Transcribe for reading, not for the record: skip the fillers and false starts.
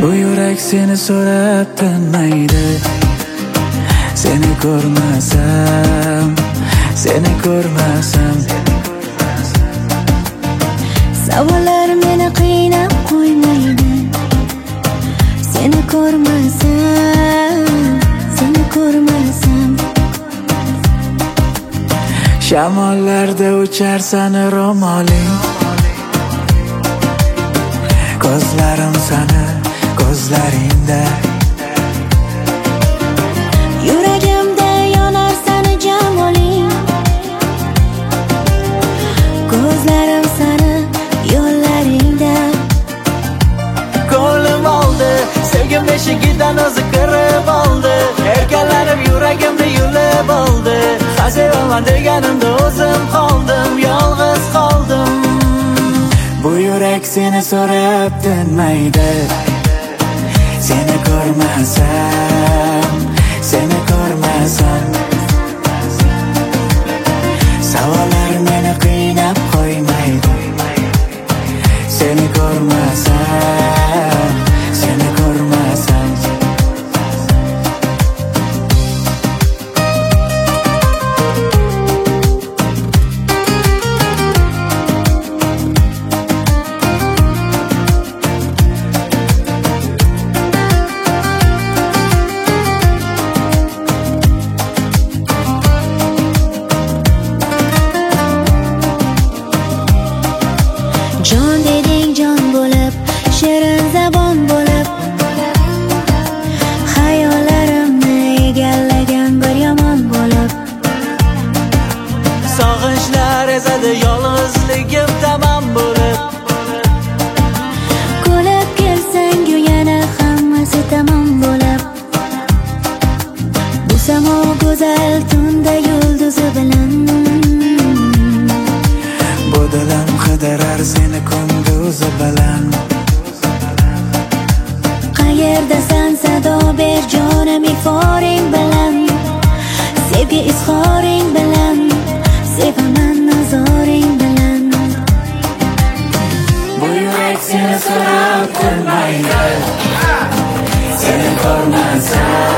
Bu yurak seni so'rab tinmaydi. Seni ko'rmasam, seni ko'rmasam. Savollar meni qiynab qo'ymaydi. Seni ko'rmasam, seni ko'rmasam. Shamollarda ucharsan ro'moling. Ko'zlarim sani ko'zlaringda. Yuragimda yonar sani jamoling. Ko'zlarim sani yo'llaringda. Ko'nglim oldi, sevgim eshigidan o'zi kirib oldi. Erkalanib yuragimni yulib oldi. Sevaman deganimda o'zim qoldim, yolg'iz qoldim. Bu yurak seni so'rab tinmaydi. Seni ko'rmasam, seni ko'rmasam. Savollar meni qiynab qo'ymaydi. Seni ko'rmasam, seni ko'rmasam. Jon deding jon bo'lib, shirin zabon bo'lib, xayollarimni egallagan bir yomon bo'lib. Sog'inchlar ezadi yolg'izligim tamom bo'lib. Kulib kelsang yana hammasi tamom bo'lib. Bu samo go'zal tunda yulduzi bilan. Bu dilim qidirar seni kunduzi bilan. Qayerdasan sado ber jonim iforing bilan. Sevgi izhoring bilan. Sevaman nazoring bilan. Bu yurak seni so'rab tinmaydi. Seni ko'rmasam